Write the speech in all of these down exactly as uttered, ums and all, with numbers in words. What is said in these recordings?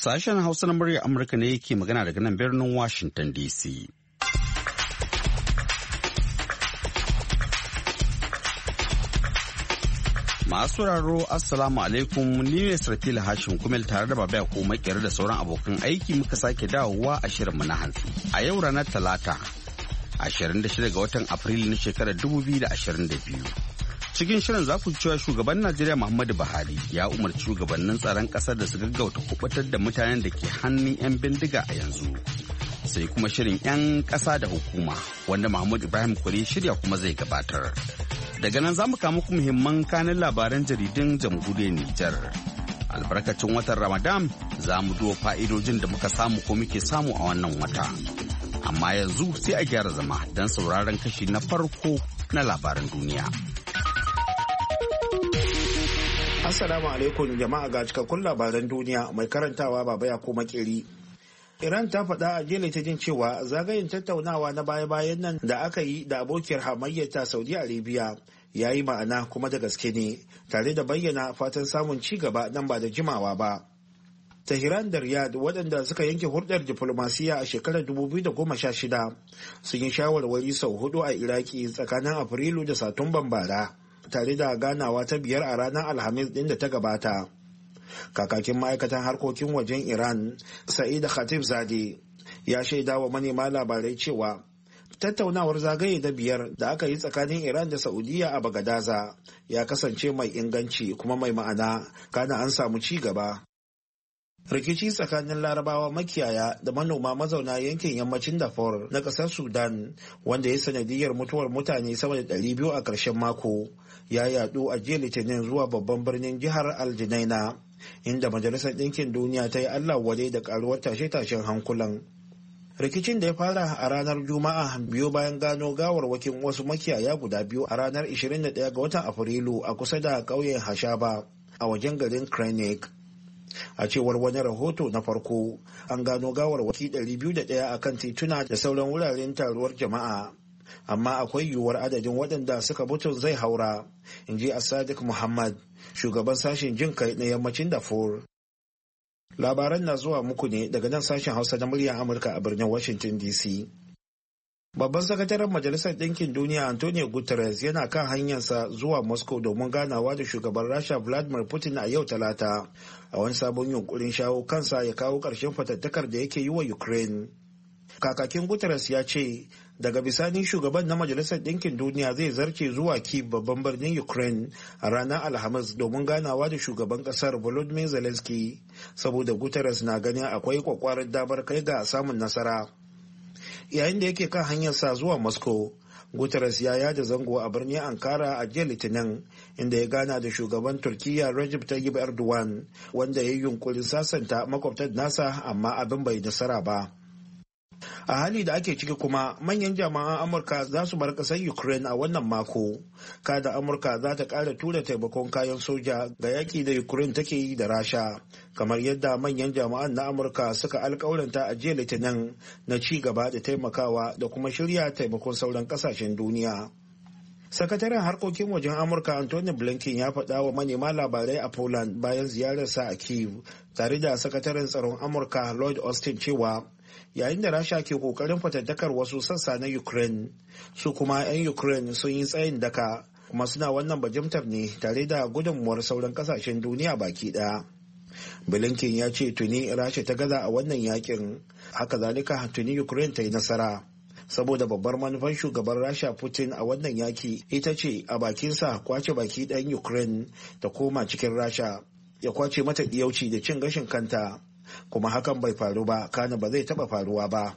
Sashen Hausa na murya Amurka ne yake magana daga nan birnin Washington D C. Masu sauraro Assalamu alaikum, ni ne Sarfila Hashim Kumel tare da Baba Yakubu Makere da sauran abokan aiki muka sake dawowa a shirinmu na hantsi. A yau ranar Talata, ashirin da shida ga watan Afrilu na shekarar dubu biyu da ashirin da biyu. Cikin shirin za ku cewa shugaban Najeriya Muhammadu Buhari ya umarci shugabannin tsaron ƙasar da su gaggauta kubutar da mutanen da ke hannun 'yan bindiga a yanzu. Sai kuma shirin 'yan ƙasa da hukuma wanda Muhammadu Ibrahim Kure shirya kuma zai gabatar. Daga nan za mu kama ku muhimman kanin labaran jaridun jamhuriyar Nijar. Albarkacin watan Ramadan za mu duba fa'idojin da muka samu ko muke samu a wannan wata. Amma yanzu sai a gyara zama don sauraron kashi na farko na labaran duniya. Assalamu alaikum jama'a, ga cikakkun labaran duniya mai karantawa Baba Yakubu Makeri. Iran ta faɗa a jiya Litinin cewa zagayen tattaunawa na baya-bayan nan da aka yi da abokiyar hamayyata Saudi Arabia ya yi ma'ana kuma da gaske ne, tare da bayyana fatan samun ci gaba nan ba da jimawa ba. Tehran da Riyadh, waɗanda suka yanke hulɗar diflomasiyya a shekarar dubu biyu da goma sha shida, sun yi shawarwari sau hudu a Iraki tsakanin Afrilu da Satumban bara, tare da ganawa ta biyar a ranar Alhamis ɗin da ta gabata. Kakakin ma'aikatan harkokin wajen Iran, Sa'id Khatibzadeh, ya shaida wa manema labarai cewa tattaunawar zagaye da biyar da aka yi tsakanin Iran da Saudiya a Bagadaza ya kasance mai inganci kuma mai ma'ana, kana an samu ci gaba. Rikici tsakanin Larabawa makiyaya da manoma mazauna yankin yammacin Darfur na ƙasar Sudan, wanda ya sanadiyar mutuwar mutane sama da ɗari biyu a ƙarshen mako, ya yaɗu a jiya Litinin zuwa babban birnin jihar Al-Junaina, inda Majalisar Ɗinkin Duniya ta yi Allah wadai da ƙaruwar tashe-tashen hankulan. Rikicin da ya fara a ranar Juma'a biyu bayan gano gawarwakin wasu makiyaya guda biyu a ranar ishirin da ɗaya ga watan Afrilu a kusa da ƙauyen Hashaba a wajen garin Krenek. A cewar wani rahoto na farko, an gano gawarwaki ɗari biyu da ɗaya a kan tituna da sauran wuraren taruwar jama'a, amma akwai yiwuwar adadin waɗanda suka mutu zai haura, in ji Sadiq Muhammad, shugaban sashen jin kai na yammacin Darfur. Labaran na zuwa muku ne daga nan sashen Hausa na muryar Amurka a birnin Washington D C. Babban sakataren Majalisar Ɗinkin Duniya Antonio Guterres yana kan hanyarsa zuwa Moscow domin ganawa da shugaban Rasha Vladimir Putin a yau Talata, a wani sabon yunkurin shawo kansa ya kawo ƙarshen fatattakar da yake yi wa Ukraine. Kakakin Guterres ya ce daga bisani shugaban na Majalisar Ɗinkin Duniya zai zarce zuwa Kyiv, babban birnin Ukraine, a ranar Alhamis domin ganawa da shugaban ƙasar Volodymyr Zelensky, saboda Guterres na ganin akwai kwakwarar damar kai ga samun nasara. Yayin da yake kan hanyarsa zuwa Moscow, Guterres ya yada zango a birnin Ankara a jiya Litinin, inda ya gana da shugaban Turkiyya Recep Tayyip Erdogan, wanda ya yi yunkurin sasanta makwabtan nasa, amma abin bai nasara ba. A hali da ake ciki kuma, manyan jami'an Amurka za su bar ƙasar Ukraine a wannan mako. Kada Amurka za ta ƙara tura taimakon kayan soja ga yaƙi da Ukraine take yi da Rasha, kamar yadda manyan jami'an na Amurka suka alƙawaranta a jiya Litinin na ci gaba da taimakawa da kuma shirya taimakon sauran ƙasashen duniya. Sakataren harkokin wajen Amurka Anthony Blinken ya faɗa wa manema labarai a Poland bayan ziyararsa a Kyiv, tare da sakataren tsaron Amurka Lloyd Austin cewa yayin da Rasha ke kokarin fatattakar wasu sassa na Ukraine, su kuma 'yan Ukraine sun yi tsayin daka, kuma suna wannan bajimtar ne tare da gudunmuwar sauran kasashen duniya baki daya. Blinken ya ce tuni Rasha ta gaza a wannan yakin, haka zalika tuni Ukraine ta yi nasara. Saboda babbar manufar shugaban Rasha Putin a wannan yaki ita ce a bakinsa kwace baki ɗayan Ukraine ta koma cikin Rasha, ya kwace mata ɗiyauci da cin gashin kanta. Kuma hakan bai faru ba, kana ba zai taba faruwa ba.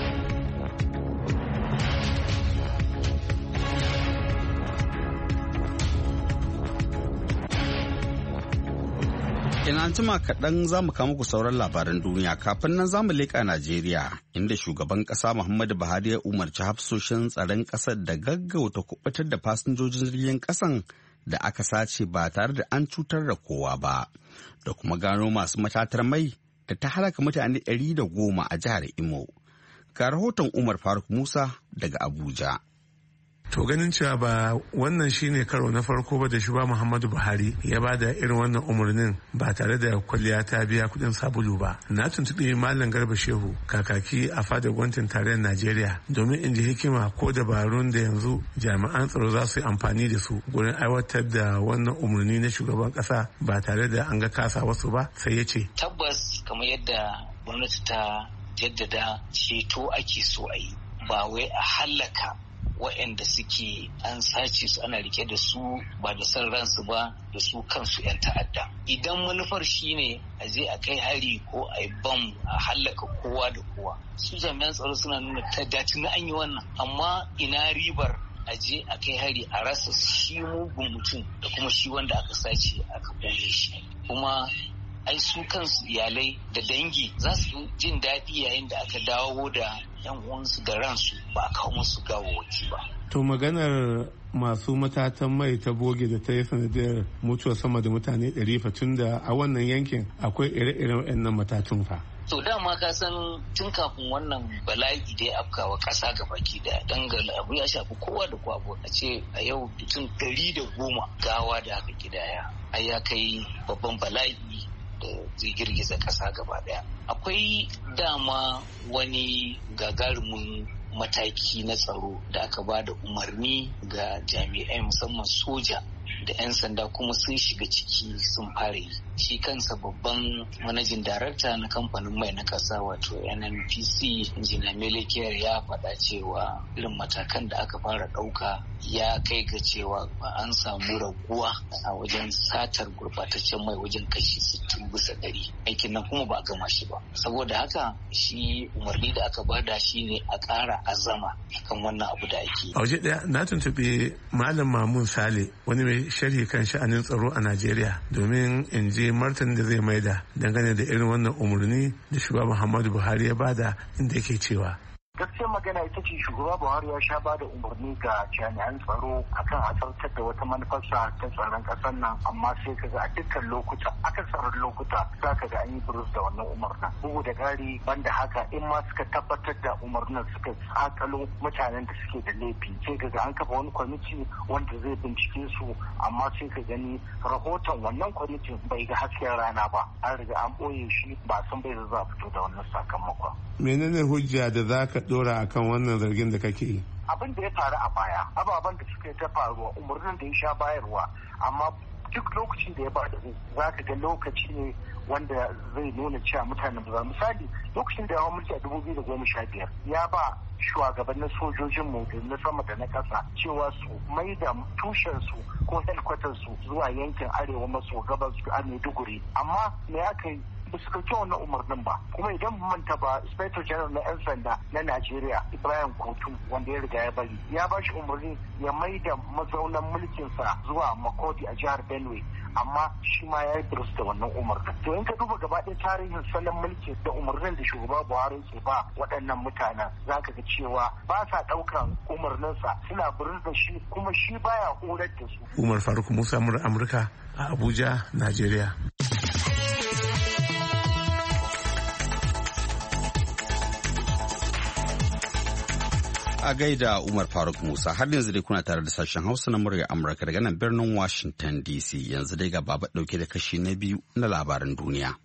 Ina jima kaɗan za mu kama ku sauran labaran duniya, kafin nan za mu leƙa Najeriya, inda shugaban ƙasa Muhammadu Buhari ya umarci hafsoshin tsaron ƙasar da gaggauta kubutar da fasinjojin jirgin ƙasan da aka sace ba tare da an cutar da kowa ba, da kuma gano masu matatar mai da ta halaka mutane ɗari da goma a jihar Imo. Ga rahoton Umar Faruk Musa daga Abuja. To ganin cewa ba wannan shine karo na farko ba da shugaba Muhammadu Buhari ya ba da irin wannan umarnin ba tare da kwalliya ta biya kudin sabulu ba. Na tuntuɓi Malam Garba Shehu kakaki a fadar gwamnatin tarayyar Najeriya domin in ji hikima ko dabarun da yanzu jami'an tsaro za su yi amfani da su gurin aiwatar da wannan umarni na shugaban kasa ba tare da an ga kasa wasu ba, sai ya ce. Tabbas kamar yadda gwamnati ta jaddada ceto ake so a yi ba wai a hallaka waɗanda suke an sace su ana rike da su ba da san ransu ba da su kansu 'yan ta'adda. Idan manufar shine a je a kai hari ko a yi bam a hallaka kowa da kowa, su jami'an tsaro suna nuna ta dace na an yi wannan, amma ina ribar a je a kai hari a rasa shi mugun mutum da kuma shi wanda aka sace aka ɓoye shi. Kuma ai su kansu iyalai da dangi za su jin daɗi yayin da aka dawo da yan uwansu da ransu ba a kawo musu gawawwaki ba. To maganar masu matatan mai ta boge da ta yi sanadiyar mutuwar sama da mutane ɗari fa tun da a wannan yankin akwai ire-iren waɗannan matatun fa. To dama ka san tun kafin wannan bala'i da ya afkawa ƙasa gabaki daya dangal abu ya shafi kowa da kowa. A ce a yau mutum ɗari da goma gawa da aka gidaya ai ya kai babban bala'i da zai girgiza ƙasa gaba ɗaya. Akwai dama wani gagarumin mataki na tsaro da aka ba da umarni ga jami'ai musamman soja da 'yan sanda kuma sun shiga ciki sun fara yi. Shi kansa babban manajin darakta na kamfanin mai na ƙasa wato N N P C injina Melekiyar ya faɗa cewa irin matakan da aka fara ɗauka ya kai ga cewa an samu raguwa a wajen satar gurbataccen mai wajen kashi sittin bisa ɗari. Aikin nan kuma ba a gama shi ba. Saboda haka shi umarni da aka bada shi ne a ƙara azama kan wannan abu da ake. A waje ɗaya na tuntuɓi Malam Mamun Sale wani mai sharhi kan sha'anin tsaro a Najeriya domin in ji martanin da zai maida dangane da irin wannan umarni da shugaba Muhammadu Buhari ya bada, inda yake cewa. Gaskiyar magana ita ce shugaba Buhari ya sha bada umarni ga jami'an tsaro akan a tsartar da wata manufarsa ta tsaron ƙasar nan, amma sai kaga a dukkan lokuta akasarin lokuta za ka ga an yi burus da wannan umarnin. Bugu da ƙari banda haka in ma suka tabbatar da umarnin suka tsakalo mutanen da suke da laifi sai kaga an kafa wani kwamiti wanda zai bincike su, amma sai ka gani rahoton wannan kwamitin bai ga hasken rana ba, an riga an ɓoye shi ba san bai za a fito da wannan sakamakon. Menene hujja da za ka dora akan wannan zargin da kake yi? Abin da ya faru a baya, ababen da suka ta faruwa, umarnin da ya sha bayarwa, amma duk lokacin da ya ba da za ka ga lokaci ne wanda zai nuna cewa mutanen ba. Misali lokacin da ya mulki a dubu biyu da goma sha biyar ya ba shugabannin sojojin mu na sama da na ƙasa cewa su mai da tushen su ko headquarters su zuwa yankin arewa maso gabas a Maiduguri, amma me aka yi ba su ɗauki wannan umarnin ba. Kuma idan manta ba, inspector general na 'yan sanda na Najeriya Ibrahim Kotu wanda ya riga ya bari ya ba shi umarni ya mai da mazaunan mulkinsa zuwa Makodi a jihar Benue, amma shi ma ya yi burus da wannan umarnin. To in ka duba gaba ɗaya tarihin salon mulki da umarnin da shugaba Buhari ke ba waɗannan mutanen za ka ga cewa ba sa ɗaukan umarninsa, suna burus da shi kuma shi baya horar da su. Umar Faruk Musa Amurka a Abuja, Najeriya. A gaida Umar Faruk Musa, har yanzu dai kuna tare da sashen Hausa na murya Amurka daga nan birnin Washington D C. Yanzu dai ga baba dauke da kashi na biyu na labaran duniya.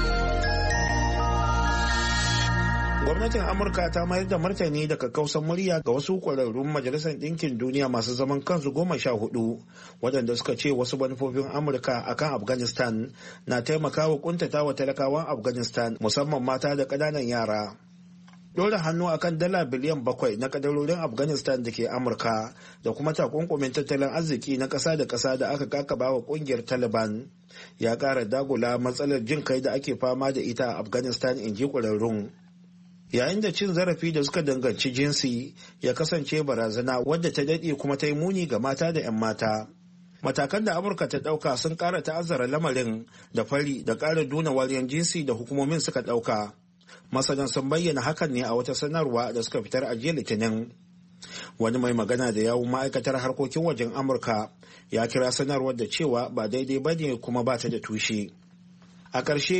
Gwamnatin Amurka ta mayar da martani da kakkausan murya ga wasu ƙwararrun Majalisar Ɗinkin Duniya masu zaman kansu goma sha hudu, waɗanda suka ce wasu manufofin Amurka akan Afghanistan na taimakawa kuntatawa talakawan Afghanistan, musamman mata da ƙananan yara. Dora hannu akan dala biliyan bakwai na kadarorin Afghanistan da ke Amurka da kuma takunkumin tattalin arziki na ƙasa da ƙasa da aka kakaba wa ƙungiyar Taliban ya ƙara dagula matsalar jin kai da ake fama da ita a Afghanistan, in ji ƙwararrun. Yayin da cin zarafi da suka danganci jinsi ya kasance barazana wadda ta daɗe kuma ta yi muni ga mata da 'yan mata. Matakan da Amurka ta ɗauka sun ƙara ta'azzara lamarin da fari da ƙara nuna wariyar jinsi da hukumomin suka ɗauka. Masanan sun bayyana hakan ne a wata sanarwa da suka fitar a jiya Litinin. Wani mai magana da yawun ma'aikatar harkokin wajen Amurka ya kira sanarwar da cewa ba daidai ba ne kuma ba ta da tushe. A ƙarshe,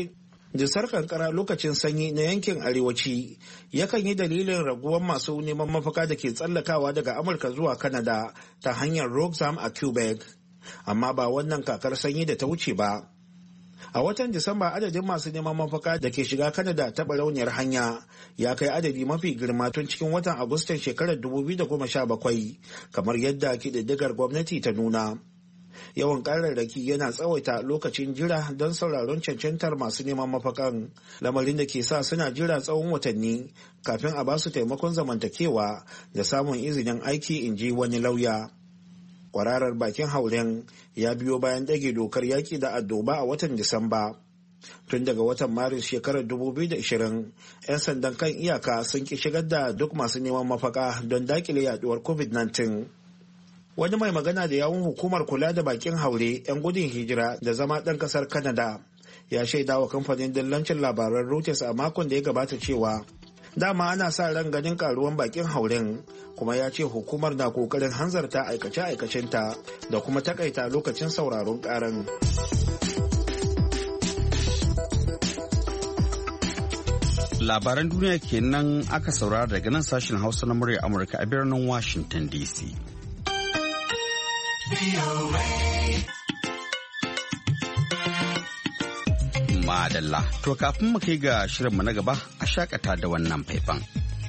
Dusar kankara lokacin sanyi na yankin arewaci yakan yi dalilin raguwar masu neman mafaka da ke tsallakawa daga Amurka zuwa Canada ta hanyar Roxham a Quebec, amma ba wannan kakar sanyi da ta wuce ba. A watan Disamba adadin masu neman mafaka da ke shiga Canada ta barauniyar hanya ya kai adadi mafi girma tun cikin watan Agustan shekarar dubu biyu da goma sha bakwai, kamar yadda kididdigar gwamnati ta nuna. Yawan ƙararraki yana tsawaita lokacin jira don sauraron cancantar masu neman mafakan, lamarin da ke sa suna jira tsawon watanni kafin a basu taimakon zamantakewa da samun izinin aiki, in ji wani lauya. Kwararar bakin hauren ya biyo bayan ɗage dokar yaƙi da addoba a watan Disamba. Tun daga watan Maris shekarar dubu biyu da ashirin, 'yan sandan kan iyaka sun ki shigar da duk masu neman mafaka don dakile yaduwar covid nineteen. Wani mai magana da yawun hukumar kula da bakin haure 'yan gudun hijira da zama ɗan ƙasar Canada ya shaida wa kamfanin dillancin labaran Reuters a makon da ya gabata cewa dama ana sa ran ganin karuwan bakin hauren, kuma ya ce hukumar na kokarin hanzarta aikace-aikacenta da kuma takaita lokacin sauraron karan. Labaran duniya kenan aka saurara daga nan sashen Hausa na murya Amurka a birnin Washington D C. Madalla, to kafin mu kai ga shirinmu na gaba a shakata da wannan faifan.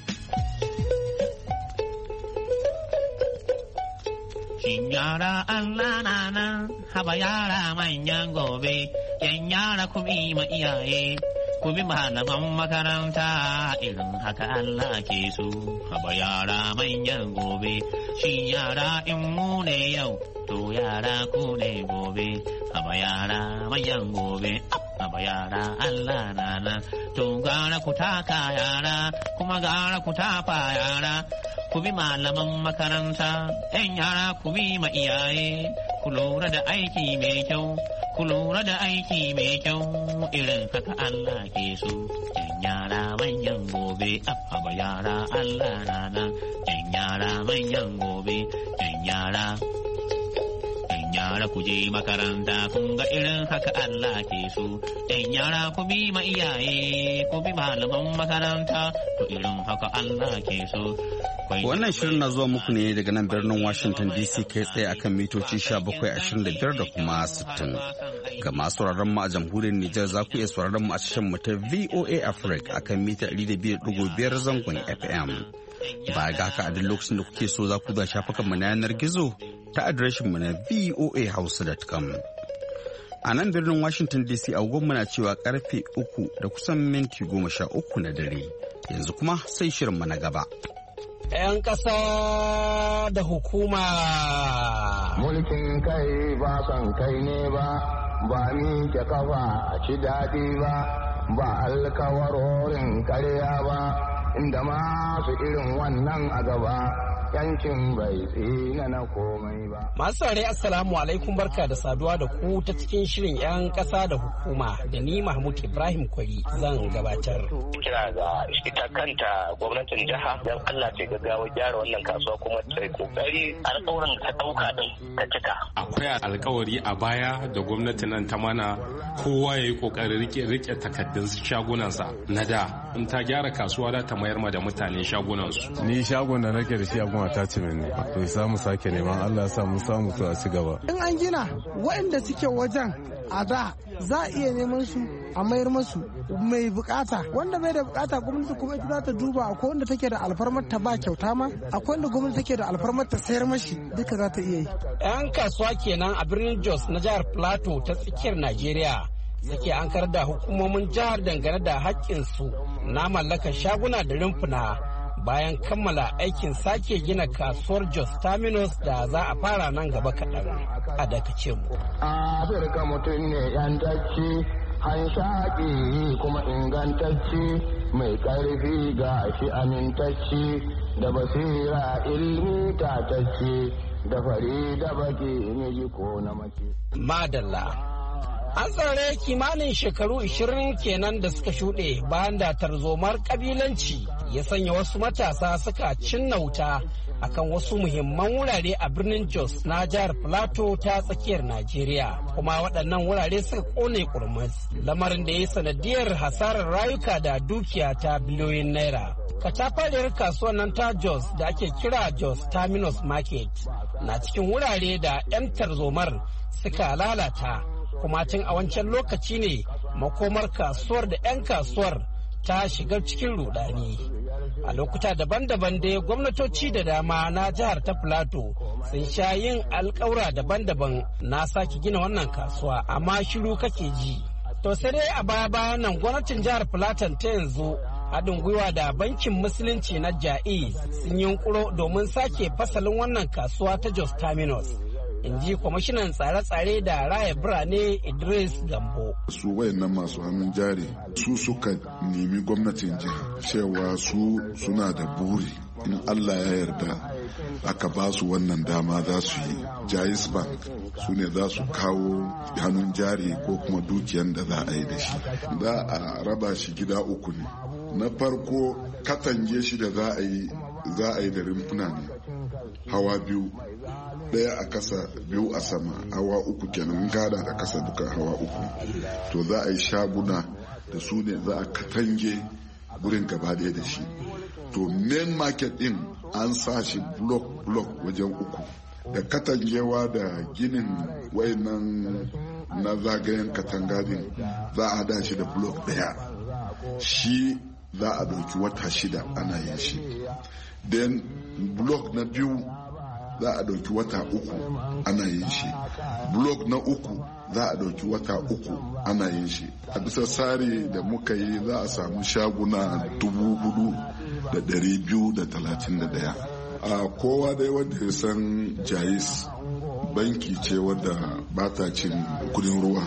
Shin yara Allah na nan, haba yara manyan gobe, yan yara ku bi ma iyaye, ku bi malaman makaranta, irin haka Allah ke so. Haba yara manyan gobe, shin yara in mu ne yau, to yara ku ne gobe. Haba yara manyan gobe, haba yara Allah na nan, to gara ku taka yara, kuma gara ku tafa yara. Ku bi malaman makaranta, ‘yan yara ku bi ma iyaye, ku lura da aiki mai kyau, ku lura da aiki mai kyau, irin haka Allah ke so. ‘Yan yara manyan gobe, abba yara Allah rana, ‘yan yara manyan gobe, ‘yan yara. ‘Yan yara ku je makaranta, kun ga irin haka Allah ke so. ‘Yan yara ku bi ma iyaye, ku bi malaman makaranta, to irin haka Allah ke so. Wannan shirin na zuwa muku ne daga nan birnin Washington D C kai tsaye akan mitoci sha bakwai ashirin da biyar da kuma sittin. Ga masu sauraron mu a jamhuriyar Nijar za ku iya sauraron mu a tashar mu ta V O A Africa akan mita ɗari da biyu da biyar zangon F M. Ba ga haka a duk lokacin da kuke so za ku ga shafukan mu na yanar gizo ta adireshin mu na v o a hausa dot com. A nan birnin Washington D C agogon mu na cewa karfe uku da kusan minti goma sha uku na dare. Yanzu kuma sai shirin mu na gaba. ‘Yan ƙasa da hukuma. Mulkin kai ba son kai ne ba, ba ni ke kafa a ci daɗi ba, ba alkawarorin karya ba, inda masu irin wannan a gaba. Yankin bai tsina na komai ba. Masu saurari assalamu alaikum, barka da saduwa da ku ta cikin shirin 'yan ƙasa da hukuma da ni Mahmud Ibrahim Kwari zan gabatar. Kira ga ita kanta gwamnatin jiha don Allah ta gaggawa gyara wannan kasuwa kuma ta yi kokari alƙawarin ta ɗauka din ta cika. Akwai alƙawari a baya da gwamnati nan ta mana, kowa ya yi ƙoƙarin rike rike takaddun shagunansa na da. In ta gyara kasuwa da ta mayar ma da mutane shagunansu. Ni shagon da nake da shi a attachment ne to samu sake neman Allah ya sa mu samu to a ci gaba. In an gina waɗanda suke wajen a da za a iya neman su a mayar masu mai bukata, wanda bai da bukata gwamnati kuma ita za ta duba. Akwai wanda take da alfarmar ta ba kyauta ma, akwai wanda gwamnati take da alfarmar ta sayar mashi, duka za ta iya yi. Yan kasuwa kenan a birnin Jos na jihar Plateau ta tsakiyar Najeriya suke ankar da hukumomin jihar dangane da haƙƙinsu na mallakar shaguna da rumfuna bayan kammala aikin sake gina kasuwar Jos Terminus da za a fara nan gaba kaɗan a dakace mu. Afirka mutum ne yantacci, hanshaƙi kuma ingantacci, mai ƙarfi ga shi amintacci, da basira ilmi tatacci, da fari da baki miji ko na mace. Madalla. An tsare kimanin shekaru ishirin kenan da suka shuɗe bayan da tarzomar ƙabilanci ya sanya wasu matasa suka cinna wuta akan wasu muhimman wurare a birnin Jos na jihar Plateau ta tsakiyar Najeriya, kuma waɗannan wurare suka kone kurmus, lamarin da ya sanadiyar hasarar rayuka da dukiya ta biliyoyin naira. Katafariyar kasuwar nan ta Jos da ake kira Jos Terminus Market na cikin wurare da 'yan tarzomar suka lalata, kuma tun a wancan lokaci ne makomar kasuwar da 'yan kasuwar ta shiga cikin rudani. A lokuta daban-daban dai gwamnatoci da dama na jihar ta Plateau sun sha yin alkawura daban-daban na sake gina wannan kasuwa, amma shiru kake ji. To sai dai a baya-bayan nan gwamnatin jihar Plateau ta yanzu haɗin gwiwa da bankin musulunci na Jaiz sun yunkuro domin sake fasalin wannan kasuwa ta Jos Terminus, in ji kwamishinan tsare-tsare da raya birane Idris Gambo. Su wayannan masu hannun jari su suka nemi gwamnatin jiha cewa su suna da buri, in Allah ya yarda aka ba su wannan dama za su yi. Jaiz Bank su ne za su kawo hannun jari ko kuma dukiyan da za a yi da shi. Za a raba shi gida uku ne. Na farko katange shi da za a yi za a yi da rumfuna ne hawa biyu, daya a kasa biyu a sama, hawa uku kenan, gada da kasa duka hawa uku. To za a yi shaguna da su ne za a katange gurin gaba daya da shi. To main market din an sa shi block block wajen uku, da katangewa da ginin wayannan na zagayen katangadin za a hada shi da block daya. Shi za a ɗauki wata shida ana yin shi. Den blok na biyu za a ɗauki wata uku ana yin shi. Blok na uku za a ɗauki wata uku ana yin shi. A bisa tsari da muka yi za a samu shaguna dubu hudu da ɗari biyu da talatin da ɗaya. A kowa dai wanda ya san Jaiz banki ce wadda ba ta cin kudin ruwa.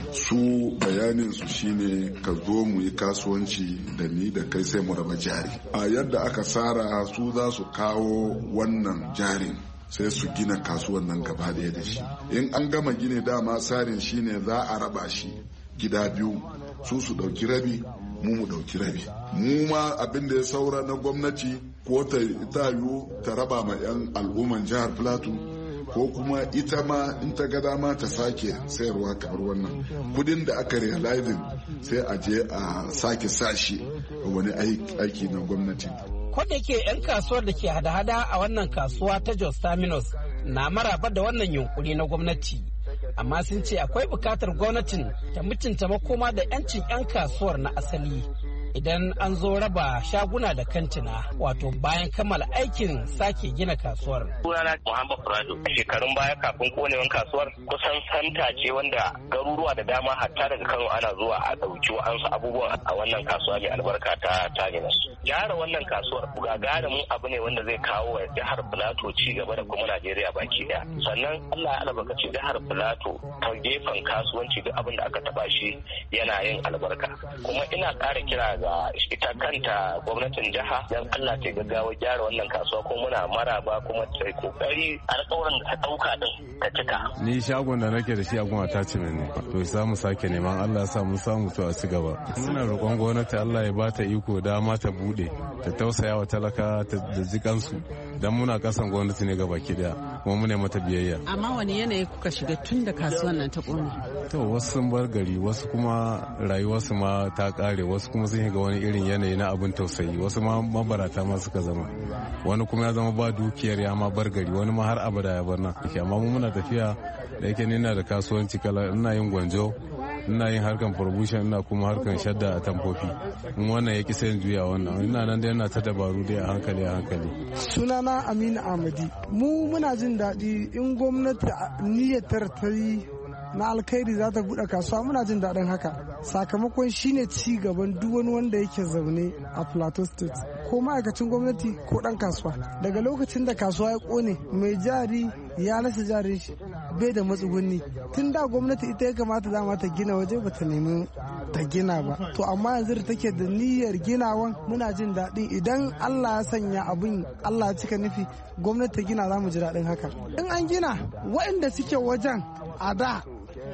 Su bayanin su shine ka zo mu yi kasuwanci da ni da kai sai mu raba jari. A yadda aka tsara su za su kawo wannan jarin sai su gina kasuwan nan gaba daya da shi. In an gama gine dama tsarin shine za a raba shi gida biyu, su su dauki rabi mu mu dauki rabi. Mu ma abin da ya saura na gwamnati ko ta yiwu ta raba ma 'yan al'umman jihar Plateau, ko kuma ita ma in ta ga dama ta sake sayarwa kamar wannan kudin da aka realizing sai a je a sake sashi wani aiki na gwamnati. Ko da yake 'yan kasuwar da ke hada-hada a wannan kasuwa ta Jos Terminus na maraba da wannan yunkuri na gwamnati, amma sun ce akwai bukatar gwamnatin ta mutunta makoma da 'yancin 'yan kasuwar na asali idan an zo raba shaguna da kantina, wato bayan kammala aikin sake gina kasuwar. Sunana Muhammad Furado. Shekarun baya kafin konewan kasuwar kusan santa ce wanda garuruwa da dama hatta daga Kano ana zuwa a ɗauki wa'ansu abubuwan a wannan kasuwa mai albarka ta Terminus. Gyara wannan kasuwar gagarumin abu ne wanda zai kawo wa jihar Plateau ci gaba da kuma Najeriya baki daya. Sannan Allah ya albarkaci jihar Plateau ta gefen kasuwanci duk abin da aka taba shi yana yin albarka. Kuma ina ƙara kira ga ita kanta gwamnatin jiha dan Allah ta gaggawa gyara wannan kasuwa ko muna maraba kuma ta kokari alƙawarin da ta dauka din ta cika. Ni shagon da nake da shi a goma ta ci ne. To sai mu sake neman Allah ya sa mu samu to a ci gaba. Muna roƙon gwamnati Allah ya bata iko dama ta bude ta tausaya wa talaka ta jikansu dan muna kasan gwamnati ne gabaki daya kuma muna mata biyayya. Amma wani yanayi kuka shiga tun da kasuwan nan ta kone? To wasu sun bar gari, wasu kuma rayuwarsu ma ta kare, wasu kuma sun shiga wani irin yanayi na abin tausayi, wasu ma mabarata ma suka zama, wani kuma ya zama ba dukiyar ya ma bar gari, wani ma har abada ya bar nan. Amma mu muna tafiya da yake ni ina da kasuwanci kala, ina yin gwanjo, ina yin harkan promotion, ina kuma harkan shadda a tamfofi. In wannan ya ki sayin juya wannan, ina nan dai ina ta dabaru dai a hankali a hankali. Sunana Aminu Ahmadi. Mu muna jin daɗi in gwamnati niyyar ta yi na alkhairi za ta buɗe kasuwa, muna jin daɗin haka. Sakamakon shine ci gaban duk wani wanda yake zaune a Plateau State, ko ma'aikacin gwamnati ko ɗan kasuwa. Daga lokacin da kasuwa ya ƙone, mai jari ya rasa jarin shi, bai da matsugunni. Tun da gwamnati ita ya kamata dama ta gina waje, ba ta nemi ta gina ba. To amma yanzu da take da niyyar ginawan, muna jin daɗin idan Allah ya sanya abin, Allah ya cika nufi, gwamnati ta gina, za mu ji daɗin haka. In an gina, waɗanda suke wajen a da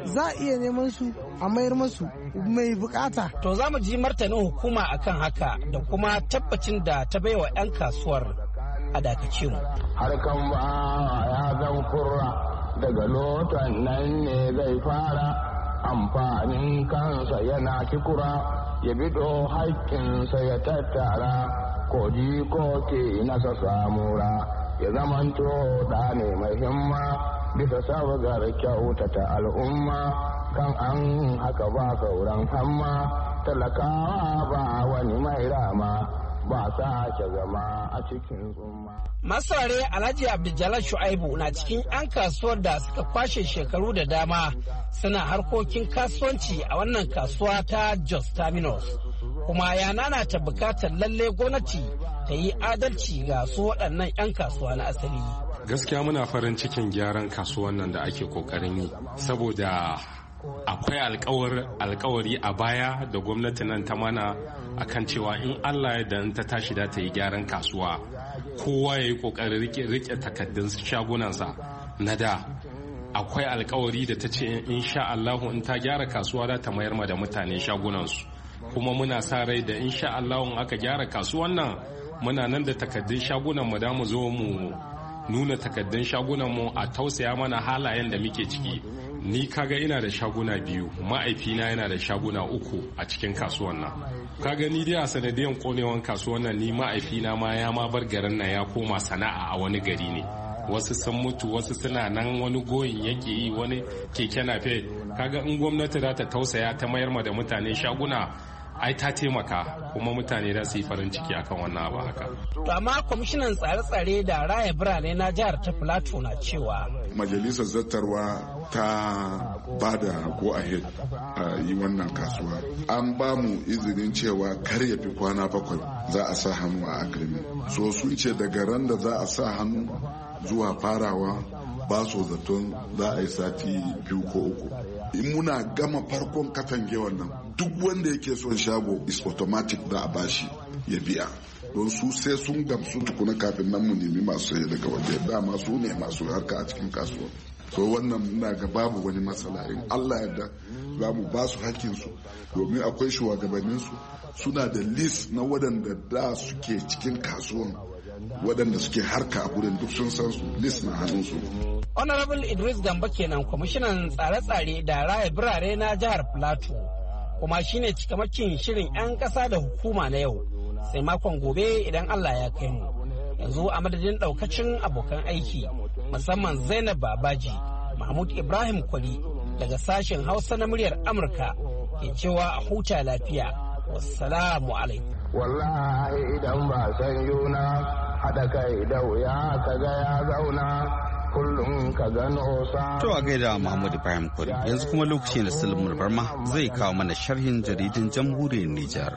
za a iya neman su a mayar masu mai bukata. To za mu ji martanin hukuma akan haka da kuma tabbacin da ta baiwa 'yan kasuwar a dakace mu. Harkan ba ya zan kurra daga lotan nan ne zai fara amfanin kansa yana kikura ya bido haƙƙinsa ya tattara koji ko ke nasa samura ya zamanto da ne mai himma bisa sabgar kyautata al'umma kan an haka ba sauran hamma talakawa ba wani mai rama ba sake zama a cikin tsumma. Masarare Alhaji Abdul Shu'aibu na cikin 'yan kasuwar da suka kwashe shekaru da dama suna harkokin kasuwanci a wannan kasuwa ta Jos Terminus. Kuma ya nanata bukatar lalle gwamnati ta yi adalci ga su waɗannan 'yan kasuwa na asali. Gaskiya muna farin cikin gyaran kasuwan nan da ake kokarin yi saboda akwai alkawari a baya da gwamnati nan ta mana akan cewa in Allah ya da ta tashi da ta yi gyaran kasuwa kowa ya yi kokarin rike takaddun shagunansa na da. Akwai alkawari da ta ce in sha Allahu in ta gyara kasuwa da ta mayar ma da mutane shagunansu, kuma muna sa rai da in sha Allahu in aka gyara kasuwan nan muna nan da takaddun shagunan mu da mu zo mu nuna takaddun shagunan mu a tausaya mana halayen da muke ciki. Ni kaga ina da shaguna biyu, ma'aifina yana da shaguna uku a cikin kasuwan nan. Kaga ni dai a sanadiyan konewan kasuwan nan ni ma'aifina ma ya ma bar garin nan ya koma sana'a a wani gari ne. Wasu sun mutu, wasu suna nan, wani goyin yake yi, wani keke nafe. Kaga in gwamnati za ta tausaya ta mayar ma da mutane shaguna ai ta taimaka, kuma mutane da su yi farin ciki akan wannan abu haka. To amma kwamishinan tsare-tsare da raya birane na jihar ta Plateau na cewa majalisar zattarwa ta ba da go ahead a yi wannan kasuwa. An ba mu izinin cewa kar ya fi kwana bakwai za a sa hannu a agreement. So sun ce daga ran da za a sa hannu zuwa farawa ba so zaton za a yi sati biyu ko uku. In muna gama farkon katange wannan duk wanda yake son shago is automatic da a bashi ya biya, don su sai sun gamsu tukuna kafin nan mu nemi masu saye daga waje, dama su ne masu harka a cikin kasuwa. So wannan muna ga babu wani matsala, in Allah yarda za mu ba su hakkinsu, domin akwai shugabanninsu suna da list na waɗanda da suke cikin kasuwan, waɗanda suke harka a gurin duk sun san su, list na hannunsu. Honorable Idris Gamba kenan kwamishinan tsare-tsare da raya birane na jihar Plateau, kuma shine cikamakin shirin 'yan ƙasa da hukuma na yau, sai makon gobe idan Allah ya kai mu. Yanzu a madadin ɗaukacin abokan aiki musamman Zainab Babaji, Mahmud Ibrahim Kwari daga sashen Hausa na muryar Amurka ke cewa a huta lafiya. Wassalamu alaikum. Wallahi idan ba san yuna haɗa kai da wuya ka ga ya zauna. Kullum ka gano sa. To a gaida Muhammadu Ibrahim Kuri, yanzu kuma lokaci da Sulmur Barma zai kawo mana sharhin jaridun jamhuriyar Nijar.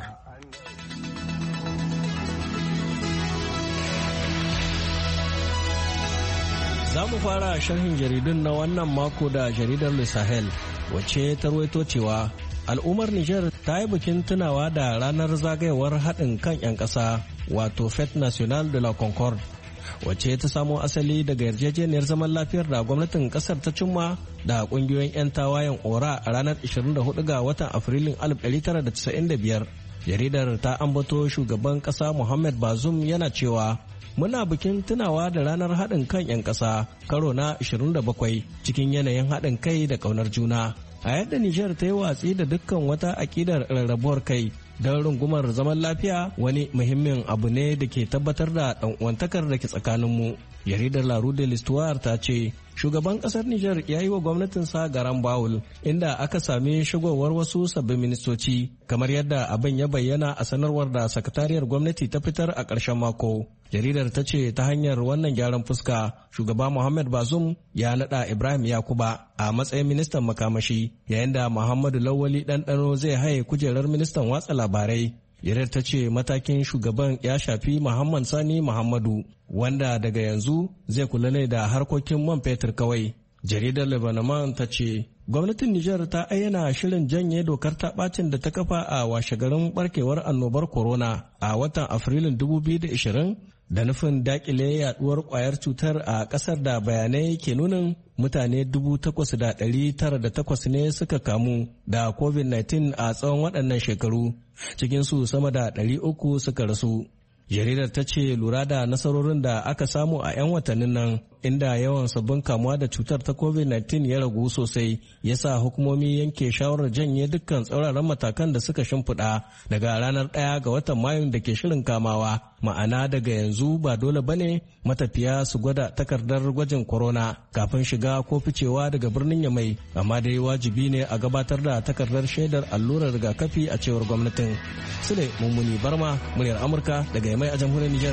Za mu fara sharhin jaridun na wannan mako da jaridar Le Sahel, wacce ta ruwaito cewa al'ummar Nijar ta yi bikin tunawa da ranar zagayewar haɗin kan 'yan ƙasa, wato Fête Nationale de la Concorde, wacce ta samo asali daga yarjejeniyar zaman lafiyar da gwamnatin kasar ta cimma da kungiyoyin 'yan tawayen ora a ranar ishirin da hudu ga watan afrilun alif ɗari tara da casa'in da biyar. Jaridar ta ambato shugaban kasa Muhammad Bazoum yana cewa muna bikin tunawa da ranar haɗin kan 'yan ƙasa karo na ishirin da bakwai cikin yanayin haɗin kai da ƙaunar juna. A yadda Nijar ta yi watsi da dukkan wata aƙidar rarrabuwar kai don rungumar zaman lafiya wani muhimmin abu ne da ke tabbatar da ɗan'uwantakar da ke tsakaninmu. Jaridar La Rue de l'Histoire ta ce shugaban ƙasar Nijar ya yi wa gwamnatinsa garan bawul inda aka sami shigowar wasu sabbin ministoci kamar yadda abin ya bayyana a sanarwar da sakatariyar gwamnati ta fitar a ƙarshen mako. Jaridar ta ce ta hanyar wannan gyaran fuska shugaba Muhammad Bazoum ya naɗa Ibrahim Yakuba a matsayin ministan makamashi yayin da Muhammadu Lawali Ɗanɗano zai haye kujerar ministan watsa labarai. Jaridar ta ce matakin shugaban ya shafi Muhammad Sani Muhammadu wanda daga yanzu zai kula ne da harkokin man fetur kawai. Jaridar Lebanon ta ce gwamnatin Nijar ta ayyana shirin janye dokar ta bacin da ta kafa a washegarin barkewar annobar corona a watan Afrilun dubu biyu da ashirin da nufin dakile yaduwar kwayar cutar a kasar da bayanai ke nunin mutane dubu takwas da ɗari tara da takwas ne suka kamu da covid nineteen a tsawon waɗannan shekaru, cikinsu sama da ɗari uku suka rasu. Jaridar ta ce lura da nasarorin da aka samu a 'yan watannin nan inda yawan sabbin kamuwa da cutar ta covid nineteen ya ragu sosai ya sa hukumomi yanke shawarar janye dukkan tsauraran matakan da suka shimfiɗa daga ranar ɗaya ga watan mayun da ke shirin kamawa. Ma'ana daga yanzu ba dole bane matafiya su gwada takardar gwajin corona kafin shiga ko ficewa daga birnin Yamai, amma dai wajibi ne a gabatar da takardar shaidar allurar rigakafi a cewar gwamnatin. Sule Mummuni Barma, muryar Amurka daga Yamai a jamhuriyar Nijar.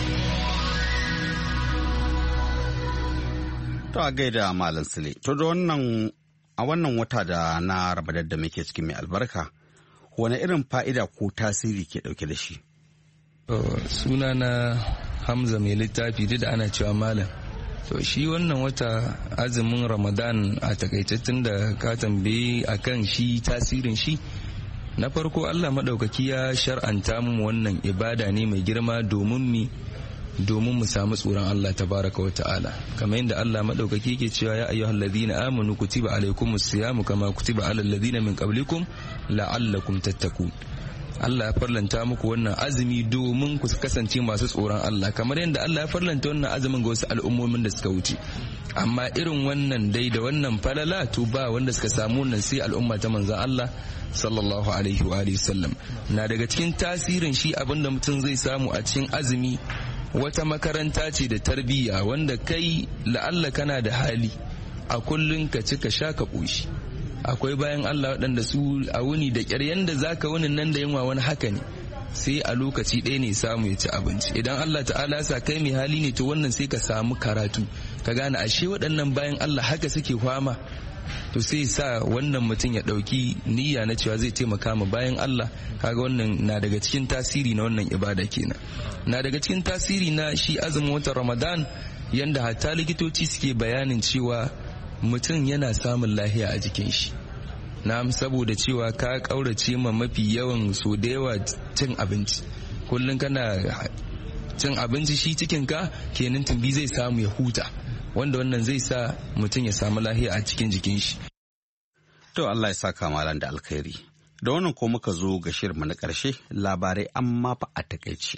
To a gaida Malam Sule. To da wannan a wannan wata da na Ramadan da muke cikin mai albarka, wani irin fa'ida ko tasiri ke dauke da shi? Suna na Hamza mai littafi duk da ana cewa malam. To shi wannan wata azumin Ramadan a takaitattun da ka tambaye akan shi tasirin shi. Na farko Allah maɗaukaki ya shar'anta mu wannan ibada ne mai girma domin mi domin mu samu tsoron Allah tabaraka wa ta'ala, kamar yadda Allah maɗaukaki ke cewa ya ayyuhal ladina amanu kutiba alaykumus siyamu kama kutiba alal ladina min qablikum la'allakum tattaqun. Allah ya farlanta muku wannan azumi domin ku kasance masu tsoron Allah, kamar yadda Allah ya farlanta wannan azumin ga wasu al'ummomin da suka wuce. Amma irin wannan dai da wannan falala to ba wanda suka samu wannan sai al'umma ta manzon Allah sallallahu alaihi wa alihi sallam. Na daga cikin tasirin shi abinda mutum zai samu a cikin azumi wata makaranta ce da tarbiyya wanda kai la'alla kana da hali a kullun ka ci ka sha ka ƙoshi. Akwai bayan Allah waɗanda su a wuni da ƙyar yanda za ka wunin nan da yunwa wani haka ne, sai a lokaci ɗaya ne samu ya ci abinci. Idan Allah ta'ala sa kai mai hali ne to wannan sai ka samu karatu ka gane ashe waɗannan bayan Allah haka suke fama, to sai sa wannan mutum ya ɗauki niyya na cewa zai taimaka ma bayan Allah. Kaga wannan na daga cikin tasiri na wannan ibada kenan. Na daga cikin tasiri na shi azumin watan Ramadan yanda hatta likitoci suke bayanin cewa mutum yana samun lahiya a jikin shi. Na'am, saboda cewa ka kaurace ma mafi yawan so da yawa cin abinci. Kullum kana cin abinci shi cikin ka kenan tumbi zai samu ya huta, wanda wannan zai sa mutum ya samu lahiya a cikin jikin shi. To Allah ya saka malan da alkhairi. Da wannan ko muka zo ga shirinmu na ƙarshe, labarai amma fa a takaice.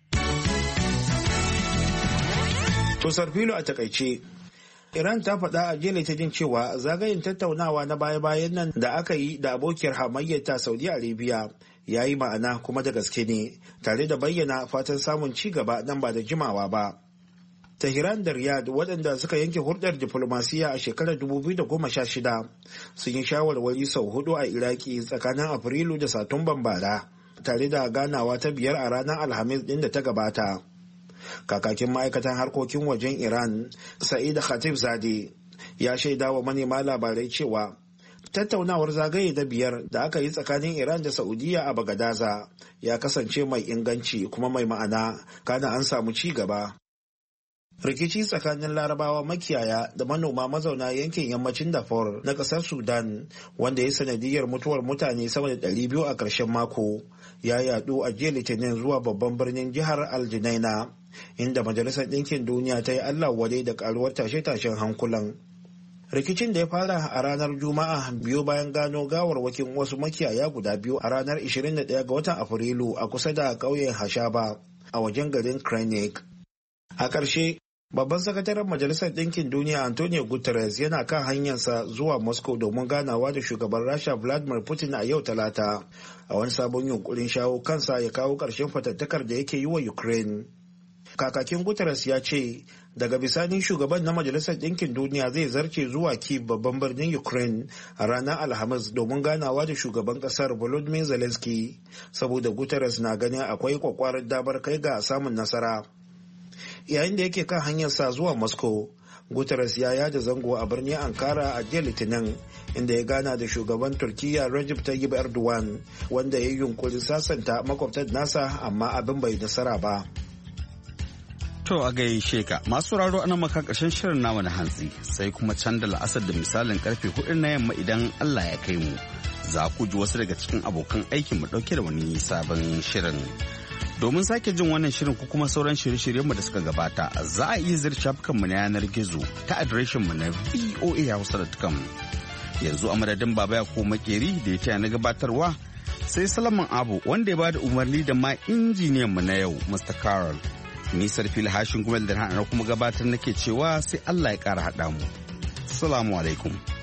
To Sarfilo a takaice, Iran ta faɗa a jiya Litinin cewa zagayen tattaunawa na baya-bayan nan da aka yi da abokiyar hamayyata Saudi Arabia ya yi ma'ana kuma da gaske ne, tare da bayyana fatan samun ci gaba nan ba da jimawa ba. Tehran da Riyadh waɗanda suka yanke hulɗar diflomasiyya a shekarar dubu biyu da goma sha shida sun yi shawarwari sau hudu a Iraki tsakanin Afrilu da Satumban bara, tare da ganawa ta biyar a ranar Alhamis ɗin da ta gabata. Kakakin ma'aikatan harkokin wajen Iran, Sa'id Khatibzadeh, ya shaida wa manema labarai cewa tattaunawar zagaye da biyar da aka yi tsakanin Iran da Saudiya a Bagadaza ya kasance mai inganci kuma mai ma'ana, kana an samu ci gaba. Rikici tsakanin Larabawa makiyaya da manoma mazauna yankin yammacin Darfur na ƙasar Sudan, wanda ya sanadiyar mutuwar mutane sama da ɗari biyu a ƙarshen mako, ya yaɗu a jiya Litinin zuwa babban birnin jihar Al-Junaina, inda Majalisar Ɗinkin Duniya ta yi Allah wadai da ƙaruwar tashe-tashen hankulan. Rikicin da ya fara a ranar Juma'a biyu bayan gano gawarwakin wasu makiyaya guda biyu a ranar ishirin da ɗaya ga watan Afrilu a kusa da ƙauyen Hashaba a wajen garin Krenik. A ƙarshe, Babban sakataren Majalisar Ɗinkin Duniya Antonio Guterres yana kan hanyarsa zuwa Moscow domin ganawa da shugaban Rasha Vladimir Putin a yau Talata, a wani sabon yunkurin shawo kansa ya kawo ƙarshen fatattakar da yake yi wa Ukraine. Kakakin Guterres ya ce daga bisani shugaban na Majalisar Ɗinkin Duniya zai zarce zuwa Kyiv, babban birnin Ukraine, a ranar Alhamis domin ganawa da shugaban ƙasar Volodymyr Zelensky, saboda Guterres na ganin akwai kwakwarar damar kai ga samun nasara. Yayin da yake kan hanyarsa zuwa Moscow, Guterres ya yada zango a birnin Ankara a jiya Litinin, inda ya gana da shugaban Turkiyya Recep Tayyip Erdogan, wanda ya yi yunkurin sasanta makwabtan nasa, amma abin bai nasara ba. To a gaishe ka masu sauraro ana maka karshen shirin namu na hantsi sai kuma can da la'asar da misalin karfe hudu na yamma idan Allah ya kai mu. Za ku ji wasu daga cikin abokan aikin mu dauke da wani sabon shirin. Domin sake jin wannan shirin ko kuma sauran shirye-shiryenmu da suka gabata za a iya ziyarci shafukanmu na yanar gizo ta adireshinmu na voa hausa dot com. Yanzu a madadin baba ya ko makeri da ya taya na gabatarwa sai Salaman Abu wanda ya bada umarni da ma injiniyanmu na yau mister Carol. Nisar fili hashin gumel da na kuma gabatar nake cewa sai Allah ya ƙara haɗa mu. Assalamu alaikum.